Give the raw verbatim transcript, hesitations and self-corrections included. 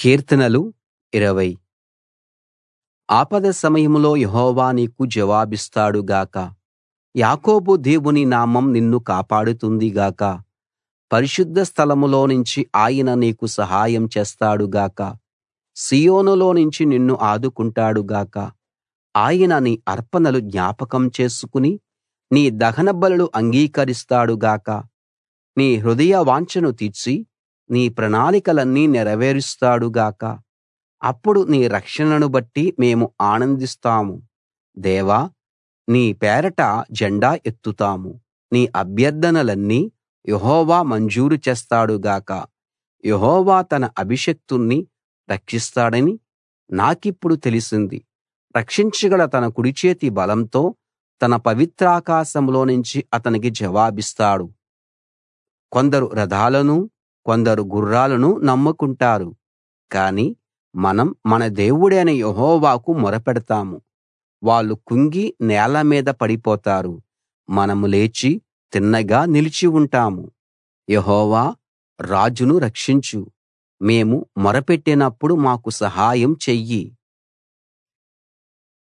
కీర్తనలు ఇరవై. ఆపద సమయంలో యెహోవా నీకు జవాబిస్తాడు గాక. యాకోబు దేవుని నామం నిన్ను కాపాడుతుంది గాక. పరిశుద్ధ స్థలంలోనుంచి ఆయన నీకు సహాయం చేస్తాడు గాక. సీయోనులోనుంచి నిన్ను ఆదుకుంటాడు గాక. ఆయన నీ అర్పణలు జ్ఞాపకం చేసుకుని నీ దహనబలులు అంగీకరిస్తాడు గాక. నీ హృదయ వాంఛను తీర్చి నీ ప్రణాళికలన్నీ నెరవేరుస్తాడు గాక. అప్పుడు నీ రక్షణను బట్టి మేము ఆనందిస్తాము. దేవా, నీ పేరట జెండా ఎత్తుతాము. నీ అభ్యర్థనలన్నీ యెహోవా మంజూరు చేస్తాడు గాక. యెహోవా తన అభిషిక్తుణ్ణి రక్షిస్తాడని నాకిప్పుడు తెలిసింది. రక్షించగల తన కుడిచేతి బలంతో తన పవిత్రాకాశంలోనుంచి అతనికి జవాబిస్తాడు. కొందరు రథాలనూ కొందరు గుర్రాలనూ నమ్ముకుంటారు, కానీ మనం మన దేవుడైన యెహోవాకు మొరపెడతాము. వాళ్ళు కుంగి నేల మీద పడిపోతారు, మనం లేచి తిన్నగా నిలిచి ఉంటాము. యెహోవా, రాజును రక్షించు. మేము మొరపెట్టినప్పుడు మాకు సహాయం చెయ్యి.